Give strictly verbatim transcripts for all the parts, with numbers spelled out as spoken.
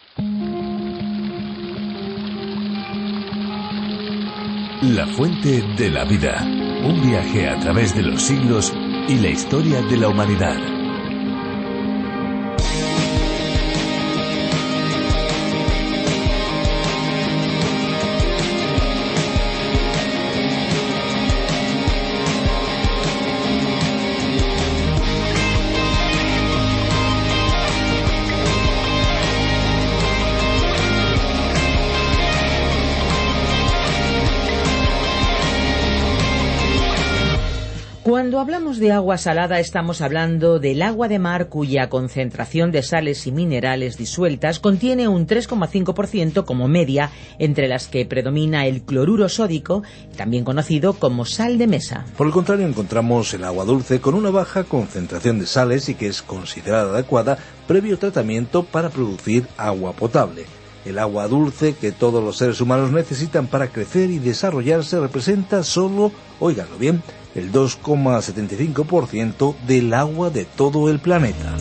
La fuente de la vida. Un viaje a través de los siglos y la historia de la humanidad. Cuando hablamos de agua salada estamos hablando del agua de mar cuya concentración de sales y minerales disueltas contiene un tres coma cinco por ciento como media, entre las que predomina el cloruro sódico, también conocido como sal de mesa. Por el contrario, encontramos el agua dulce con una baja concentración de sales y que es considerada adecuada previo tratamiento para producir agua potable. El agua dulce que todos los seres humanos necesitan para crecer y desarrollarse representa solo, óiganlo bien, el dos coma setenta y cinco por ciento del agua de todo el planeta.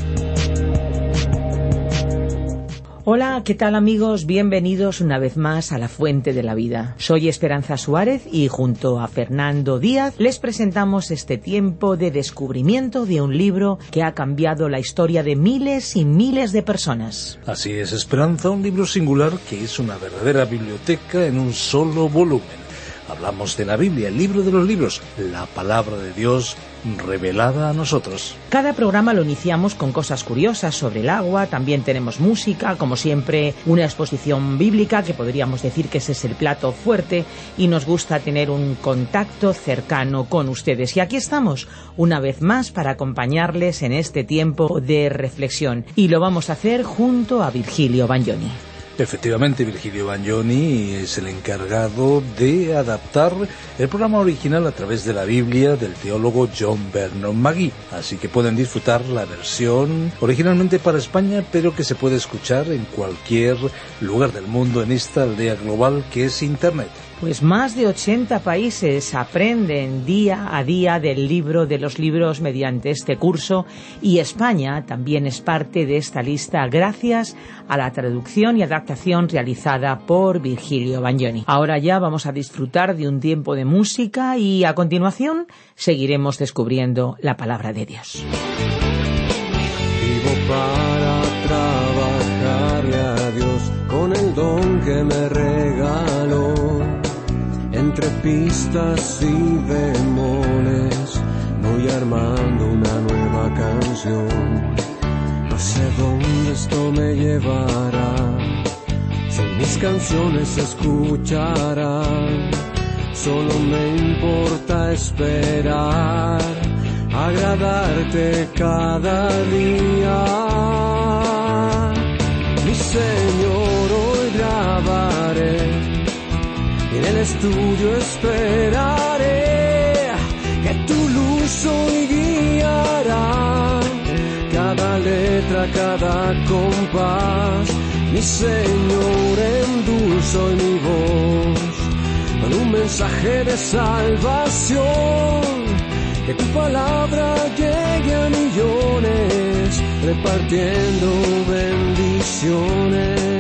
Hola, ¿qué tal amigos? Bienvenidos una vez más a La Fuente de la Vida. Soy Esperanza Suárez y junto a Fernando Díaz les presentamos este tiempo de descubrimiento de un libro que ha cambiado la historia de miles y miles de personas. Así es, Esperanza, un libro singular que es una verdadera biblioteca en un solo volumen. Hablamos de la Biblia, el libro de los libros, la palabra de Dios revelada a nosotros. Cada programa lo iniciamos con cosas curiosas sobre el agua, también tenemos música, como siempre una exposición bíblica, que podríamos decir que ese es el plato fuerte, y nos gusta tener un contacto cercano con ustedes. Y aquí estamos, una vez más, para acompañarles en este tiempo de reflexión, y lo vamos a hacer junto a Virgilio Bagnoni. Efectivamente, Virgilio Bagnoni es el encargado de adaptar el programa original a través de la Biblia del teólogo John Vernon Magee. Así que pueden disfrutar la versión originalmente para España, pero que se puede escuchar en cualquier lugar del mundo en esta aldea global que es Internet. Pues más de ochenta países aprenden día a día del libro de los libros mediante este curso, y España también es parte de esta lista gracias a la traducción y adaptación realizada por Virgilio Bagnoni. Ahora ya vamos a disfrutar de un tiempo de música y a continuación seguiremos descubriendo la palabra de Dios. Vivo para trabajarle a Dios con el don que me regaló. Entre pistas y bemoles voy armando una nueva canción. No sé dónde esto me llevará, si mis canciones se escucharán. Solo me importa esperar, agradarte cada día. Mi Señor, hoy grabaré, en el estudio esperaré, que tu luz hoy guiará cada letra, cada compás. Mi Señor, endulzo mi voz con un mensaje de salvación, que tu palabra llegue a millones, repartiendo bendiciones.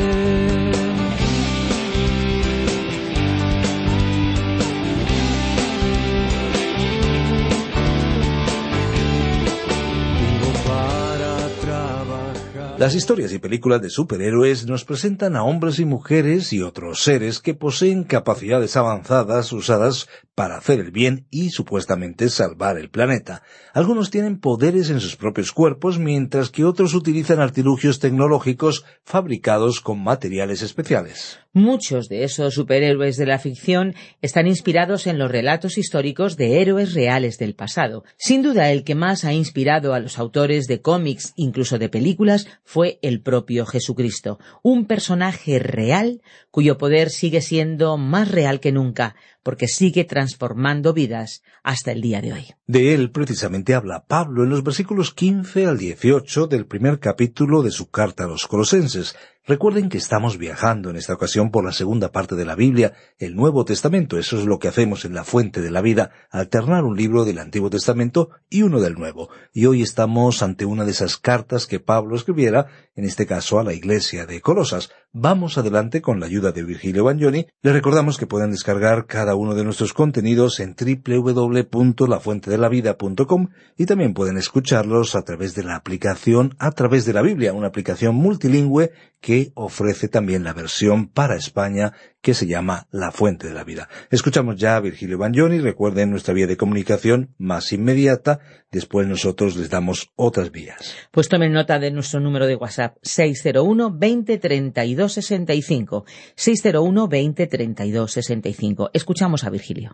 Las historias y películas de superhéroes nos presentan a hombres y mujeres y otros seres que poseen capacidades avanzadas usadas para hacer el bien y supuestamente salvar el planeta. Algunos tienen poderes en sus propios cuerpos, mientras que otros utilizan artilugios tecnológicos fabricados con materiales especiales. Muchos de esos superhéroes de la ficción están inspirados en los relatos históricos de héroes reales del pasado. Sin duda, el que más ha inspirado a los autores de cómics, incluso de películas, fue el propio Jesucristo, un personaje real cuyo poder sigue siendo más real que nunca, porque sigue transformando vidas hasta el día de hoy. De él precisamente habla Pablo en los versículos quince al dieciocho del primer capítulo de su carta a los Colosenses. Recuerden que estamos viajando en esta ocasión por la segunda parte de la Biblia, el Nuevo Testamento. Eso es lo que hacemos en La Fuente de la Vida, alternar un libro del Antiguo Testamento y uno del Nuevo. Y hoy estamos ante una de esas cartas que Pablo escribiera en este caso a la iglesia de Colosas. Vamos adelante con la ayuda de Virgilio Bagnoni. Les recordamos que pueden descargar cada uno de nuestros contenidos en doble u doble u doble u punto la fuente de la vida punto com y también pueden escucharlos a través de la aplicación A Través de la Biblia, una aplicación multilingüe que ofrece también la versión para España que se llama La Fuente de la Vida. Escuchamos ya a Virgilio Bagnoni. Recuerden nuestra vía de comunicación más inmediata. Después nosotros les damos otras vías. Pues tomen nota de nuestro número de WhatsApp, seis cero uno, veinte, treinta y dos, sesenta y cinco. seis cero uno, veinte, treinta y dos, sesenta y cinco. Escuchamos a Virgilio.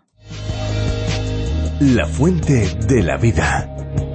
La Fuente de la Vida.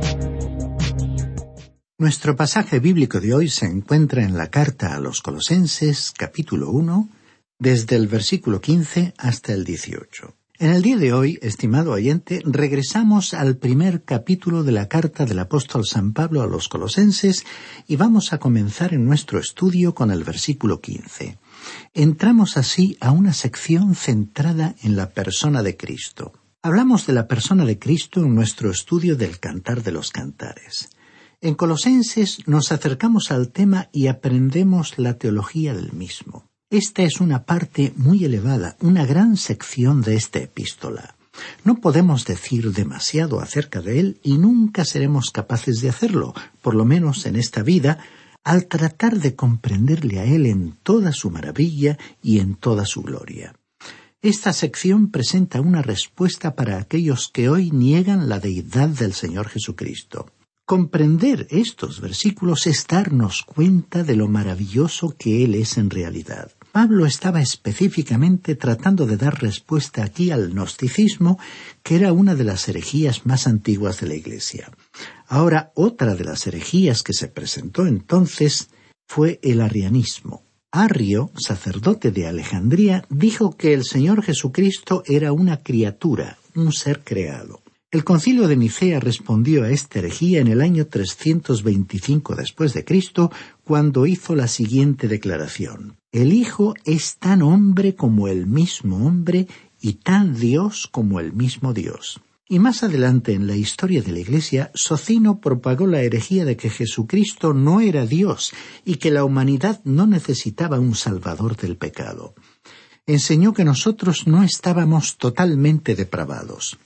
Nuestro pasaje bíblico de hoy se encuentra en la carta a los Colosenses, capítulo uno, desde el versículo quince hasta el dieciocho. En el día de hoy, estimado oyente, regresamos al primer capítulo de la carta del apóstol San Pablo a los Colosenses y vamos a comenzar en nuestro estudio con el versículo quince. Entramos así a una sección centrada en la persona de Cristo. Hablamos de la persona de Cristo en nuestro estudio del Cantar de los Cantares. En Colosenses nos acercamos al tema y aprendemos la teología del mismo. Esta es una parte muy elevada, una gran sección de esta epístola. No podemos decir demasiado acerca de él y nunca seremos capaces de hacerlo, por lo menos en esta vida, al tratar de comprenderle a él en toda su maravilla y en toda su gloria. Esta sección presenta una respuesta para aquellos que hoy niegan la deidad del Señor Jesucristo. Comprender estos versículos es darnos cuenta de lo maravilloso que Él es en realidad. Pablo estaba específicamente tratando de dar respuesta aquí al gnosticismo, que era una de las herejías más antiguas de la Iglesia. Ahora, otra de las herejías que se presentó entonces fue el arrianismo. Arrio, sacerdote de Alejandría, dijo que el Señor Jesucristo era una criatura, un ser creado. El Concilio de Nicea respondió a esta herejía en el año trescientos veinticinco después de Cristo, cuando hizo la siguiente declaración: El Hijo es tan hombre como el mismo hombre y tan Dios como el mismo Dios. Y más adelante en la historia de la Iglesia, Socino propagó la herejía de que Jesucristo no era Dios y que la humanidad no necesitaba un salvador del pecado. Enseñó que nosotros no estábamos totalmente depravados.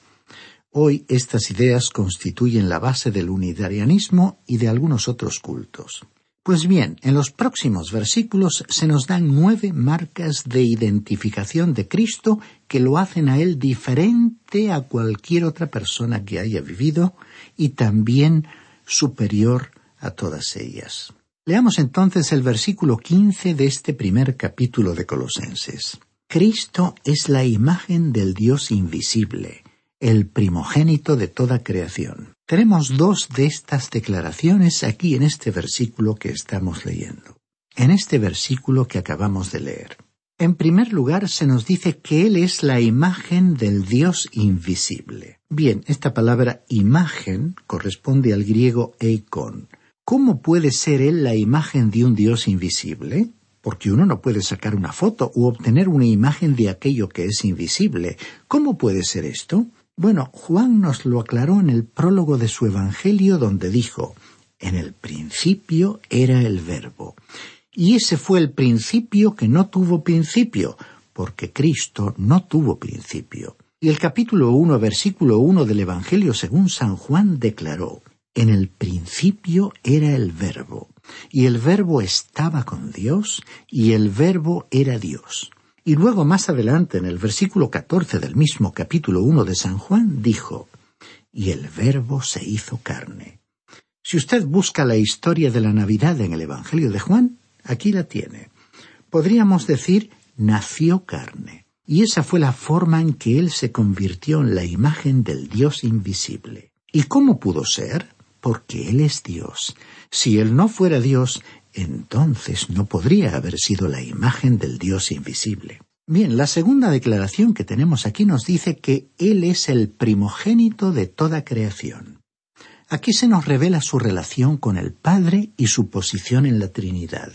Hoy estas ideas constituyen la base del unitarianismo y de algunos otros cultos. Pues bien, en los próximos versículos se nos dan nueve marcas de identificación de Cristo que lo hacen a Él diferente a cualquier otra persona que haya vivido y también superior a todas ellas. Leamos entonces el versículo quince de este primer capítulo de Colosenses. Cristo es la imagen del Dios invisible, el primogénito de toda creación. Tenemos dos de estas declaraciones aquí en este versículo que estamos leyendo. En este versículo que acabamos de leer. En primer lugar, se nos dice que Él es la imagen del Dios invisible. Bien, esta palabra imagen corresponde al griego eikon. ¿Cómo puede ser Él la imagen de un Dios invisible? Porque uno no puede sacar una foto u obtener una imagen de aquello que es invisible. ¿Cómo puede ser esto? Bueno, Juan nos lo aclaró en el prólogo de su Evangelio, donde dijo: en el principio era el Verbo. Y ese fue el principio que no tuvo principio, porque Cristo no tuvo principio. Y el capítulo uno, versículo uno del Evangelio según San Juan declaró: en el principio era el Verbo, y el Verbo estaba con Dios, y el Verbo era Dios. Y luego más adelante, en el versículo catorce del mismo capítulo uno de San Juan, dijo: y el Verbo se hizo carne. Si usted busca la historia de la Navidad en el Evangelio de Juan, aquí la tiene. Podríamos decir, nació carne. Y esa fue la forma en que Él se convirtió en la imagen del Dios invisible. ¿Y cómo pudo ser? Porque Él es Dios. Si Él no fuera Dios, entonces no podría haber sido la imagen del Dios invisible. Bien, la segunda declaración que tenemos aquí nos dice que Él es el primogénito de toda creación. Aquí se nos revela su relación con el Padre y su posición en la Trinidad.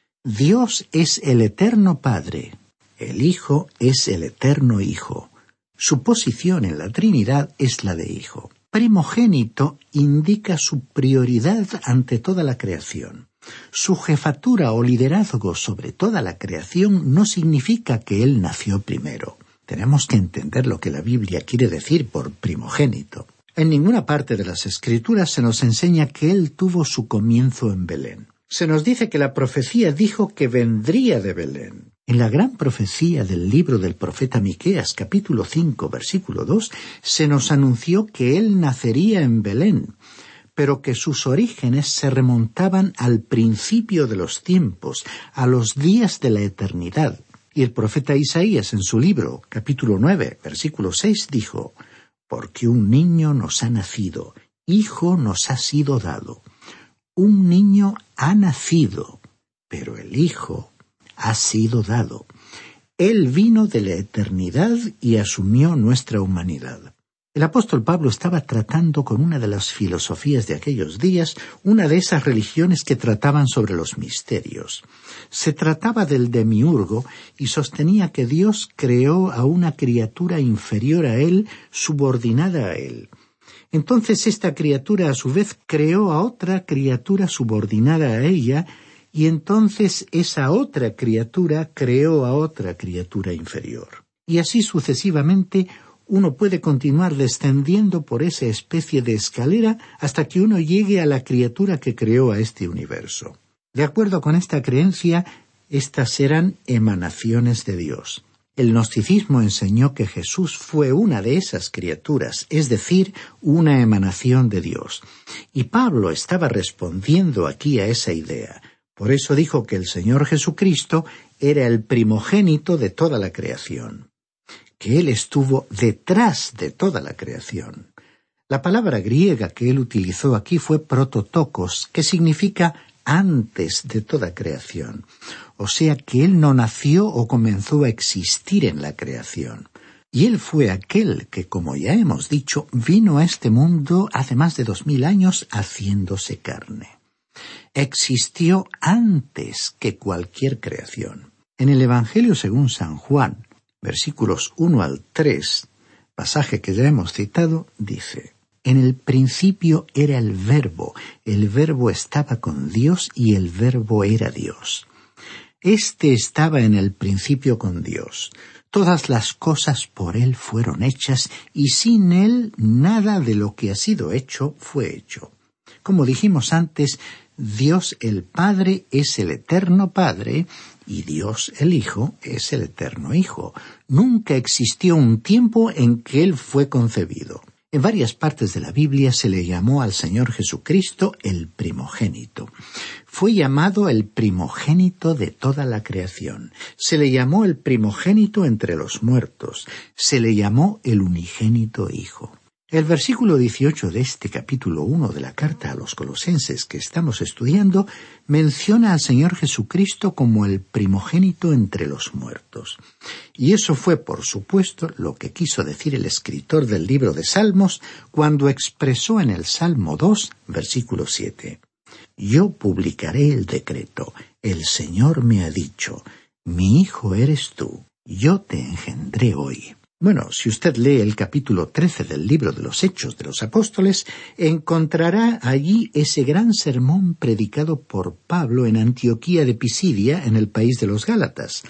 Dios es el eterno Padre, el Hijo es el eterno Hijo. Su posición en la Trinidad es la de Hijo. Primogénito indica su prioridad ante toda la creación. Su jefatura o liderazgo sobre toda la creación no significa que Él nació primero. Tenemos que entender lo que la Biblia quiere decir por primogénito. En ninguna parte de las Escrituras se nos enseña que Él tuvo su comienzo en Belén. Se nos dice que la profecía dijo que vendría de Belén. En la gran profecía del libro del profeta Miqueas, capítulo cinco, versículo dos, se nos anunció que Él nacería en Belén, pero que sus orígenes se remontaban al principio de los tiempos, a los días de la eternidad. Y el profeta Isaías en su libro, capítulo nueve, versículo seis, dijo: «Porque un niño nos ha nacido, hijo nos ha sido dado». Un niño ha nacido, pero el hijo ha sido dado. Él vino de la eternidad y asumió nuestra humanidad. El apóstol Pablo estaba tratando con una de las filosofías de aquellos días, una de esas religiones que trataban sobre los misterios. Se trataba del demiurgo y sostenía que Dios creó a una criatura inferior a él, subordinada a él. Entonces esta criatura a su vez creó a otra criatura subordinada a ella, y entonces esa otra criatura creó a otra criatura inferior. Y así sucesivamente uno puede continuar descendiendo por esa especie de escalera hasta que uno llegue a la criatura que creó a este universo. De acuerdo con esta creencia, estas eran emanaciones de Dios. El gnosticismo enseñó que Jesús fue una de esas criaturas, es decir, una emanación de Dios. Y Pablo estaba respondiendo aquí a esa idea. Por eso dijo que el Señor Jesucristo era el primogénito de toda la creación, que Él estuvo detrás de toda la creación. La palabra griega que él utilizó aquí fue prototokos, que significa antes de toda creación. O sea que Él no nació o comenzó a existir en la creación. Y Él fue aquel que, como ya hemos dicho, vino a este mundo hace más de dos mil años haciéndose carne. Existió antes que cualquier creación. En el Evangelio según San Juan, versículos uno al tres, pasaje que ya hemos citado, dice: «En el principio era el Verbo, el Verbo estaba con Dios y el Verbo era Dios. Este estaba en el principio con Dios. Todas las cosas por Él fueron hechas, y sin Él nada de lo que ha sido hecho fue hecho». Como dijimos antes, Dios el Padre es el eterno Padre, y Dios el Hijo es el eterno Hijo. Nunca existió un tiempo en que Él fue concebido. En varias partes de la Biblia se le llamó al Señor Jesucristo el primogénito. Fue llamado el primogénito de toda la creación. Se le llamó el primogénito entre los muertos. Se le llamó el unigénito Hijo. El versículo dieciocho de este capítulo uno de la carta a los Colosenses que estamos estudiando menciona al Señor Jesucristo como el primogénito entre los muertos. Y eso fue, por supuesto, lo que quiso decir el escritor del libro de Salmos cuando expresó en el Salmo dos, versículo siete: «Yo publicaré el decreto, el Señor me ha dicho, mi hijo eres tú, yo te engendré hoy». Bueno, si usted lee el capítulo trece del libro de los Hechos de los Apóstoles, encontrará allí ese gran sermón predicado por Pablo en Antioquía de Pisidia, en el país de los Gálatas.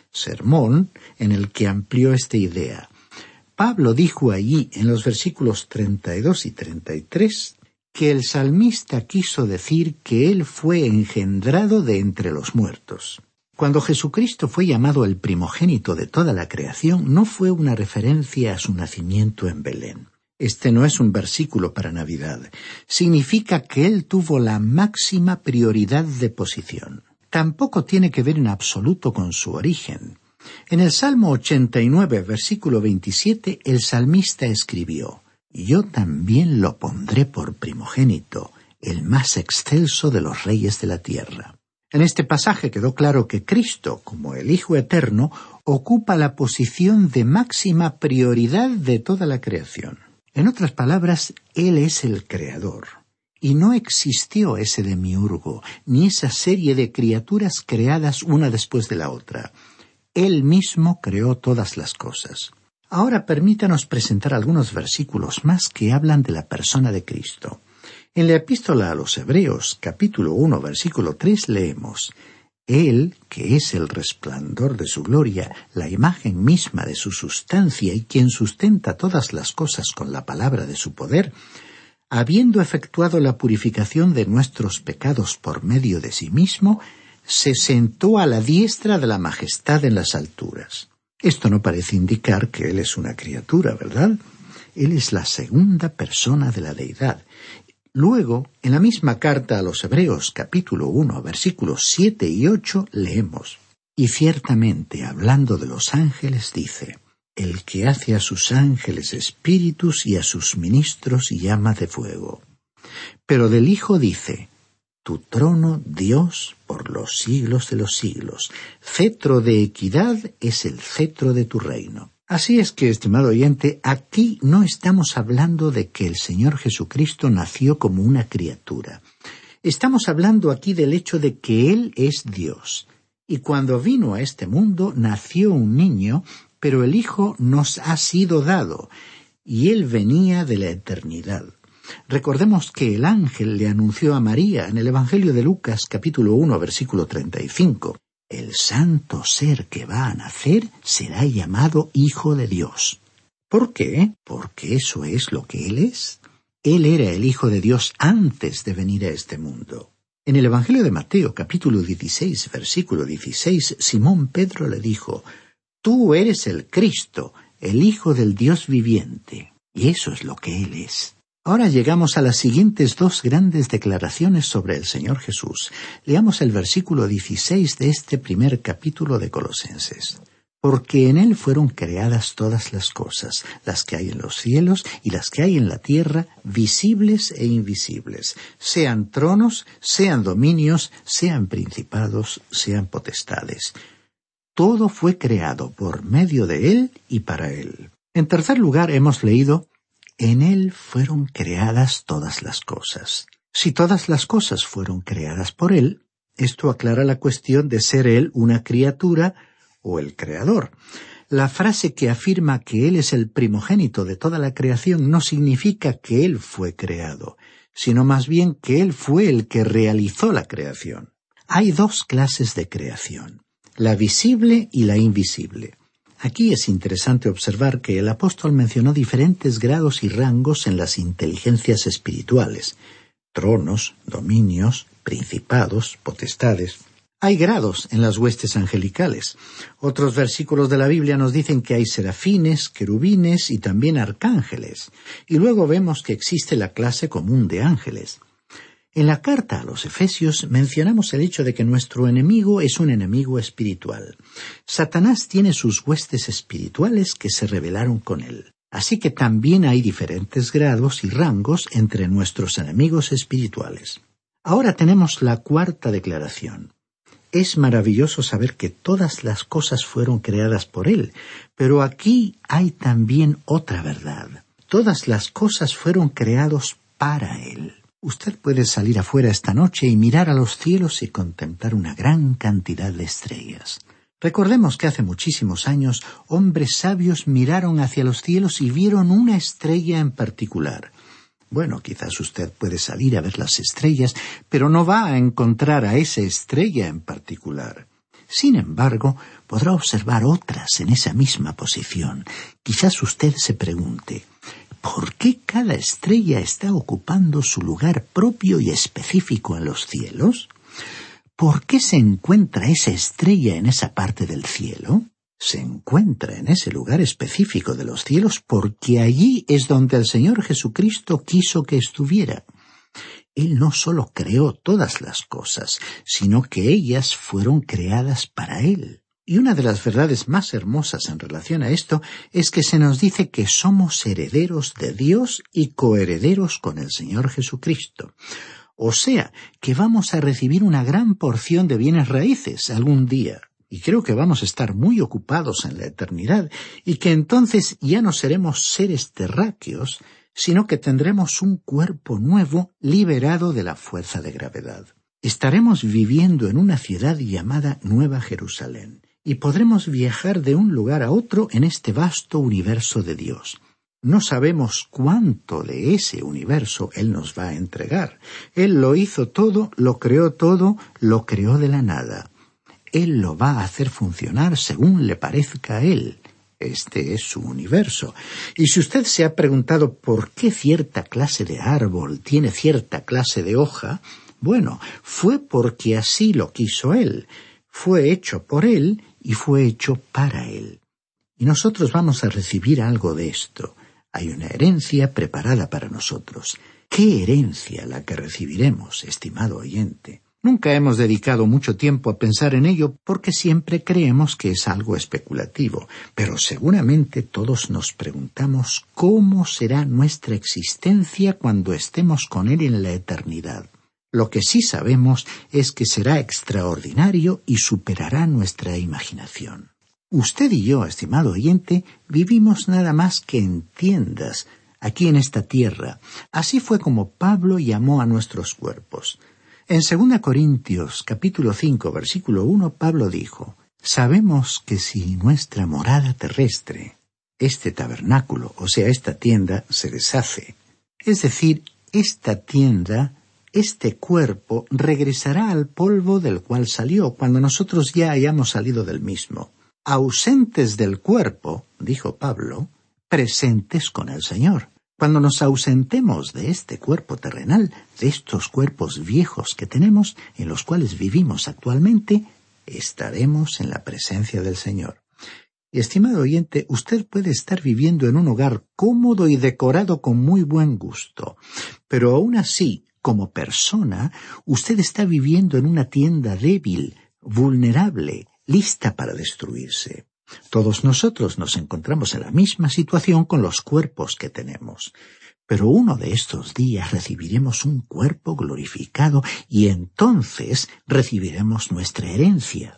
Sermón en el que amplió esta idea. Pablo dijo allí, en los versículos treinta y dos y treinta y tres, que el salmista quiso decir que él fue engendrado de entre los muertos. Cuando Jesucristo fue llamado el primogénito de toda la creación, no fue una referencia a su nacimiento en Belén. Este no es un versículo para Navidad. Significa que Él tuvo la máxima prioridad de posición. Tampoco tiene que ver en absoluto con su origen. En el Salmo ochenta y nueve, versículo veintisiete, el salmista escribió: «Yo también lo pondré por primogénito, el más excelso de los reyes de la tierra». En este pasaje quedó claro que Cristo, como el Hijo Eterno, ocupa la posición de máxima prioridad de toda la creación. En otras palabras, Él es el Creador. Y no existió ese demiurgo, ni esa serie de criaturas creadas una después de la otra. Él mismo creó todas las cosas. Ahora permítanos presentar algunos versículos más que hablan de la persona de Cristo. En la epístola a los Hebreos, capítulo uno, versículo tres, leemos: Él, que es el resplandor de su gloria, la imagen misma de su sustancia y quien sustenta todas las cosas con la palabra de su poder, habiendo efectuado la purificación de nuestros pecados por medio de sí mismo, se sentó a la diestra de la majestad en las alturas. Esto no parece indicar que Él es una criatura, ¿verdad? Él es la segunda persona de la deidad. Luego, en la misma carta a los Hebreos, capítulo uno, versículos siete y ocho, leemos: Y ciertamente, hablando de los ángeles, dice: El que hace a sus ángeles espíritus y a sus ministros llama de fuego. Pero del Hijo dice: Tu trono, Dios, por los siglos de los siglos. Cetro de equidad es el cetro de tu reino. Así es que, estimado oyente, aquí no estamos hablando de que el Señor Jesucristo nació como una criatura. Estamos hablando aquí del hecho de que Él es Dios. Y cuando vino a este mundo, nació un niño, pero el Hijo nos ha sido dado, y Él venía de la eternidad. Recordemos que el ángel le anunció a María en el Evangelio de Lucas, capítulo uno, versículo treinta y cinco. El santo ser que va a nacer será llamado Hijo de Dios. ¿Por qué? Porque eso es lo que Él es. Él era el Hijo de Dios antes de venir a este mundo. En el Evangelio de Mateo, capítulo dieciséis, versículo dieciséis, Simón Pedro le dijo: Tú eres el Cristo, el Hijo del Dios viviente. Y eso es lo que Él es. Ahora llegamos a las siguientes dos grandes declaraciones sobre el Señor Jesús. Leamos el versículo dieciséis de este primer capítulo de Colosenses. Porque en Él fueron creadas todas las cosas, las que hay en los cielos y las que hay en la tierra, visibles e invisibles, sean tronos, sean dominios, sean principados, sean potestades. Todo fue creado por medio de Él y para Él. En tercer lugar, hemos leído: En Él fueron creadas todas las cosas. Si todas las cosas fueron creadas por Él, esto aclara la cuestión de ser Él una criatura o el Creador. La frase que afirma que Él es el primogénito de toda la creación no significa que Él fue creado, sino más bien que Él fue el que realizó la creación. Hay dos clases de creación: la visible y la invisible. Aquí es interesante observar que el apóstol mencionó diferentes grados y rangos en las inteligencias espirituales: tronos, dominios, principados, potestades. Hay grados en las huestes angelicales. Otros versículos de la Biblia nos dicen que hay serafines, querubines y también arcángeles. Y luego vemos que existe la clase común de ángeles. En la carta a los Efesios mencionamos el hecho de que nuestro enemigo es un enemigo espiritual. Satanás tiene sus huestes espirituales que se rebelaron con él. Así que también hay diferentes grados y rangos entre nuestros enemigos espirituales. Ahora tenemos la cuarta declaración. Es maravilloso saber que todas las cosas fueron creadas por Él, pero aquí hay también otra verdad. Todas las cosas fueron creadas para Él. Usted puede salir afuera esta noche y mirar a los cielos y contemplar una gran cantidad de estrellas. Recordemos que hace muchísimos años hombres sabios miraron hacia los cielos y vieron una estrella en particular. Bueno, quizás usted puede salir a ver las estrellas, pero no va a encontrar a esa estrella en particular. Sin embargo, podrá observar otras en esa misma posición. Quizás usted se pregunte: ¿por qué cada estrella está ocupando su lugar propio y específico en los cielos? ¿Por qué se encuentra esa estrella en esa parte del cielo? Se encuentra en ese lugar específico de los cielos porque allí es donde el Señor Jesucristo quiso que estuviera. Él no solo creó todas las cosas, sino que ellas fueron creadas para Él. Y una de las verdades más hermosas en relación a esto es que se nos dice que somos herederos de Dios y coherederos con el Señor Jesucristo. O sea, que vamos a recibir una gran porción de bienes raíces algún día. Y creo que vamos a estar muy ocupados en la eternidad y que entonces ya no seremos seres terráqueos, sino que tendremos un cuerpo nuevo liberado de la fuerza de gravedad. Estaremos viviendo en una ciudad llamada Nueva Jerusalén y podremos viajar de un lugar a otro en este vasto universo de Dios. No sabemos cuánto de ese universo Él nos va a entregar. Él lo hizo todo, lo creó todo, lo creó de la nada. Él lo va a hacer funcionar según le parezca a Él. Este es su universo. Y si usted se ha preguntado por qué cierta clase de árbol tiene cierta clase de hoja, bueno, fue porque así lo quiso Él. Fue hecho por Él y fue hecho para Él. Y nosotros vamos a recibir algo de esto. Hay una herencia preparada para nosotros. ¿Qué herencia la que recibiremos, estimado oyente? Nunca hemos dedicado mucho tiempo a pensar en ello porque siempre creemos que es algo especulativo, pero seguramente todos nos preguntamos cómo será nuestra existencia cuando estemos con Él en la eternidad. Lo que sí sabemos es que será extraordinario y superará nuestra imaginación. Usted y yo, estimado oyente, vivimos nada más que en tiendas, aquí en esta tierra. Así fue como Pablo llamó a nuestros cuerpos. En segunda Corintios, capítulo cinco, versículo uno, Pablo dijo, «Sabemos que si nuestra morada terrestre, este tabernáculo, o sea, esta tienda, se deshace, es decir, esta tienda, este cuerpo, regresará al polvo del cual salió cuando nosotros ya hayamos salido del mismo. Ausentes del cuerpo, dijo Pablo, presentes con el Señor. Cuando nos ausentemos de este cuerpo terrenal, de estos cuerpos viejos que tenemos, en los cuales vivimos actualmente, estaremos en la presencia del Señor». Y, estimado oyente, usted puede estar viviendo en un hogar cómodo y decorado con muy buen gusto, pero aún así, como persona, usted está viviendo en una tienda débil, vulnerable, lista para destruirse. Todos nosotros nos encontramos en la misma situación con los cuerpos que tenemos. Pero uno de estos días recibiremos un cuerpo glorificado y entonces recibiremos nuestra herencia.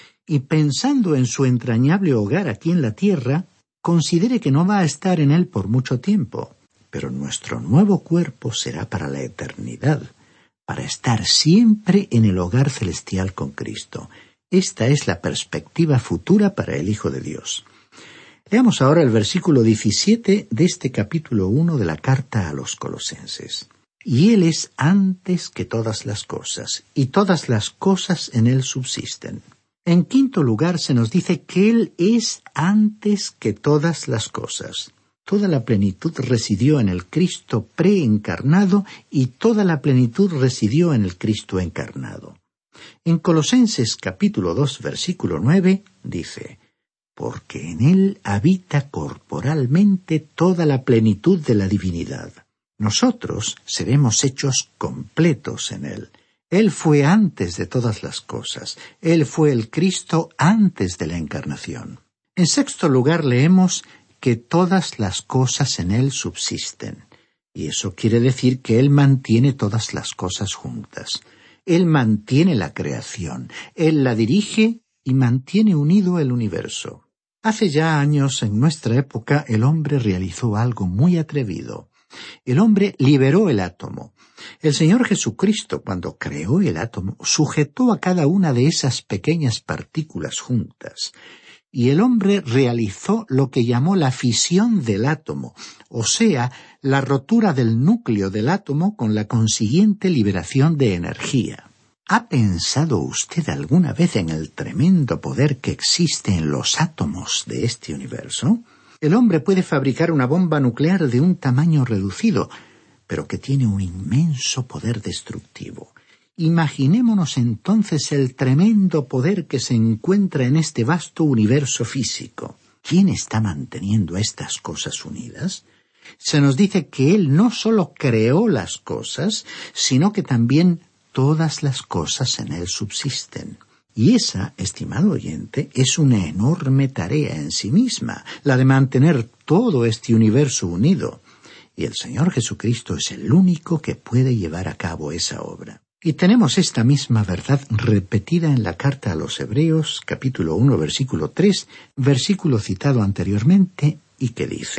Y pensando en su entrañable hogar aquí en la tierra, considere que no va a estar en él por mucho tiempo. Pero nuestro nuevo cuerpo será para la eternidad, para estar siempre en el hogar celestial con Cristo. Esta es la perspectiva futura para el Hijo de Dios. Leamos ahora el versículo diecisiete de este capítulo uno de la carta a los Colosenses. «Y Él es antes que todas las cosas, y todas las cosas en Él subsisten». En quinto lugar se nos dice que Él es antes que todas las cosas. Toda la plenitud residió en el Cristo preencarnado y toda la plenitud residió en el Cristo encarnado. En Colosenses capítulo dos, versículo nueve, dice, «Porque en Él habita corporalmente toda la plenitud de la divinidad». Nosotros seremos hechos completos en Él. Él fue antes de todas las cosas. Él fue el Cristo antes de la encarnación. En sexto lugar leemos que todas las cosas en Él subsisten. Y eso quiere decir que Él mantiene todas las cosas juntas. Él mantiene la creación, Él la dirige y mantiene unido el universo. Hace ya años, en nuestra época, el hombre realizó algo muy atrevido. El hombre liberó el átomo. El Señor Jesucristo, cuando creó el átomo, sujetó a cada una de esas pequeñas partículas juntas. Y el hombre realizó lo que llamó la fisión del átomo, o sea, la rotura del núcleo del átomo con la consiguiente liberación de energía. ¿Ha pensado usted alguna vez en el tremendo poder que existe en los átomos de este universo? El hombre puede fabricar una bomba nuclear de un tamaño reducido, pero que tiene un inmenso poder destructivo. Imaginémonos entonces el tremendo poder que se encuentra en este vasto universo físico. ¿Quién está manteniendo estas cosas unidas? Se nos dice que Él no solo creó las cosas, sino que también todas las cosas en Él subsisten. Y esa, estimado oyente, es una enorme tarea en sí misma, la de mantener todo este universo unido. Y el Señor Jesucristo es el único que puede llevar a cabo esa obra. Y tenemos esta misma verdad repetida en la carta a los Hebreos, capítulo uno, versículo tres, versículo citado anteriormente, y que dice,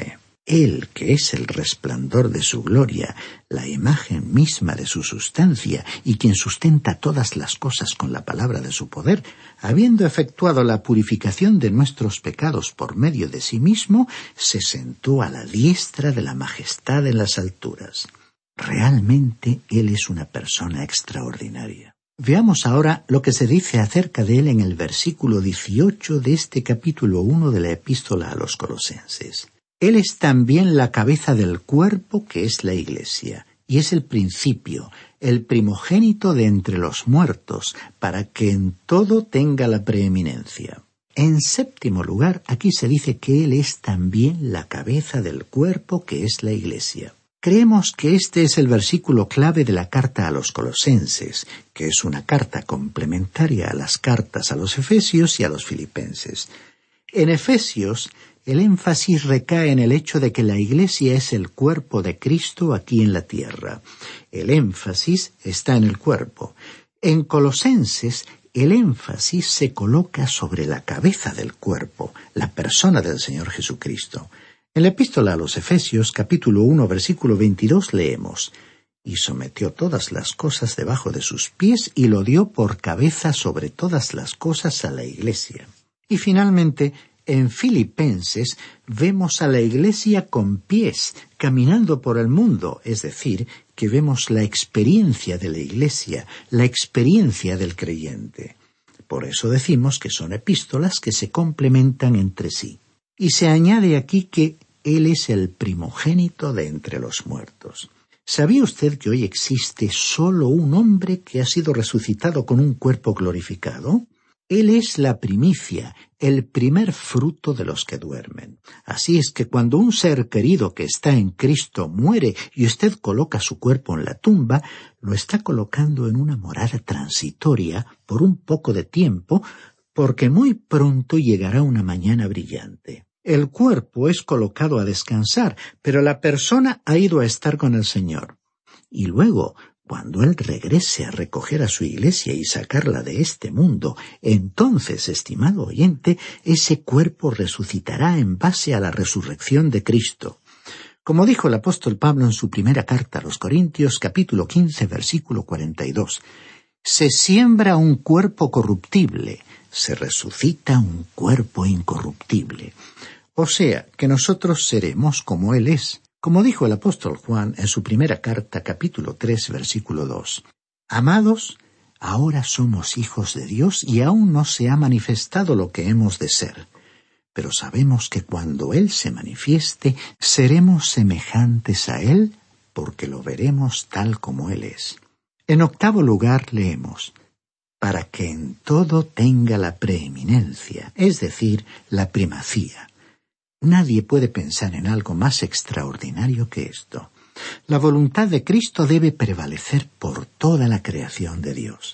Él, que es el resplandor de su gloria, la imagen misma de su sustancia, y quien sustenta todas las cosas con la palabra de su poder, habiendo efectuado la purificación de nuestros pecados por medio de sí mismo, se sentó a la diestra de la majestad en las alturas. Realmente Él es una persona extraordinaria. Veamos ahora lo que se dice acerca de Él en el versículo dieciocho de este capítulo uno de la Epístola a los Colosenses. Él es también la cabeza del cuerpo, que es la Iglesia, y es el principio, el primogénito de entre los muertos, para que en todo tenga la preeminencia. En séptimo lugar, aquí se dice que Él es también la cabeza del cuerpo, que es la Iglesia. Creemos que este es el versículo clave de la carta a los Colosenses, que es una carta complementaria a las cartas a los Efesios y a los Filipenses. En Efesios, el énfasis recae en el hecho de que la Iglesia es el cuerpo de Cristo aquí en la tierra. El énfasis está en el cuerpo. En Colosenses, el énfasis se coloca sobre la cabeza del cuerpo, la persona del Señor Jesucristo. En la Epístola a los Efesios, capítulo uno, versículo veintidós, leemos: «Y sometió todas las cosas debajo de sus pies, y lo dio por cabeza sobre todas las cosas a la Iglesia». Y finalmente, en Filipenses vemos a la Iglesia con pies, caminando por el mundo, es decir, que vemos la experiencia de la Iglesia, la experiencia del creyente. Por eso decimos que son epístolas que se complementan entre sí. Y se añade aquí que Él es el primogénito de entre los muertos. ¿Sabía usted que hoy existe solo un hombre que ha sido resucitado con un cuerpo glorificado? Él es la primicia, el primer fruto de los que duermen. Así es que cuando un ser querido que está en Cristo muere y usted coloca su cuerpo en la tumba, lo está colocando en una morada transitoria por un poco de tiempo, porque muy pronto llegará una mañana brillante. El cuerpo es colocado a descansar, pero la persona ha ido a estar con el Señor. Y luego, cuando Él regrese a recoger a su Iglesia y sacarla de este mundo, entonces, estimado oyente, ese cuerpo resucitará en base a la resurrección de Cristo. Como dijo el apóstol Pablo en su primera carta a los Corintios, capítulo quince, versículo cuarenta y dos, «Se siembra un cuerpo corruptible, se resucita un cuerpo incorruptible». O sea, que nosotros seremos como Él es. Como dijo el apóstol Juan en su primera carta, capítulo tres, versículo dos. «Amados, ahora somos hijos de Dios y aún no se ha manifestado lo que hemos de ser. Pero sabemos que cuando Él se manifieste, seremos semejantes a Él, porque lo veremos tal como Él es». En octavo lugar leemos: «Para que en todo tenga la preeminencia», es decir, la primacía. Nadie puede pensar en algo más extraordinario que esto. La voluntad de Cristo debe prevalecer por toda la creación de Dios.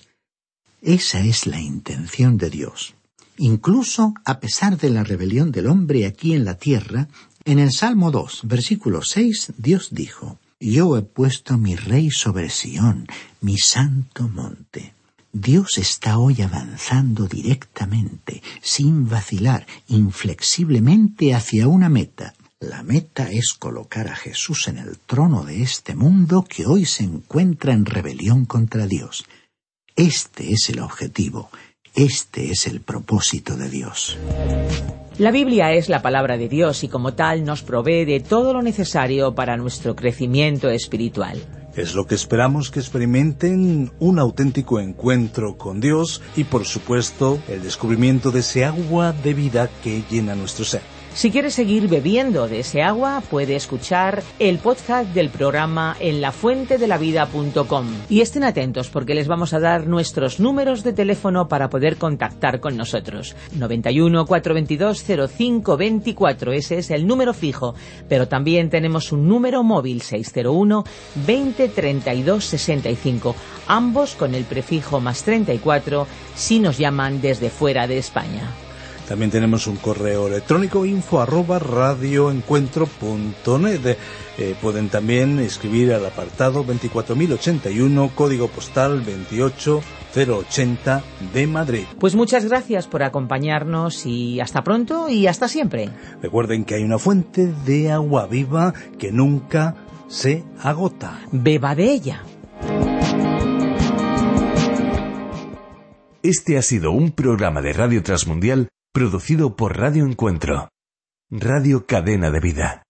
Esa es la intención de Dios. Incluso a pesar de la rebelión del hombre aquí en la tierra, en el Salmo dos, versículo seis, Dios dijo: «Yo he puesto mi rey sobre Sión, mi santo monte». Dios está hoy avanzando directamente, sin vacilar, inflexiblemente hacia una meta. La meta es colocar a Jesús en el trono de este mundo que hoy se encuentra en rebelión contra Dios. Este es el objetivo, este es el propósito de Dios. La Biblia es la palabra de Dios y como tal nos provee de todo lo necesario para nuestro crecimiento espiritual. Es lo que esperamos que experimenten un auténtico encuentro con Dios y, por supuesto, el descubrimiento de ese agua de vida que llena nuestro ser. Si quieres seguir bebiendo de ese agua, puede escuchar el podcast del programa en la fuente de la vida punto com. Y estén atentos porque les vamos a dar nuestros números de teléfono para poder contactar con nosotros. noventa y uno, cuatrocientos veintidós, cero cinco veinticuatro, ese es el número fijo. Pero también tenemos un número móvil, seiscientos uno, veinte, treinta y dos, sesenta y cinco. Ambos con el prefijo más treinta y cuatro si nos llaman desde fuera de España. También tenemos un correo electrónico, info arroba radioencuentro punto net. Eh, pueden también escribir al apartado veinticuatro mil ochenta y uno, código postal veintiocho cero ochenta de Madrid. Pues muchas gracias por acompañarnos y hasta pronto y hasta siempre. Recuerden que hay una fuente de agua viva que nunca se agota. Beba de ella. Este ha sido un programa de Radio Transmundial producido por Radio Encuentro, Radio Cadena de Vida.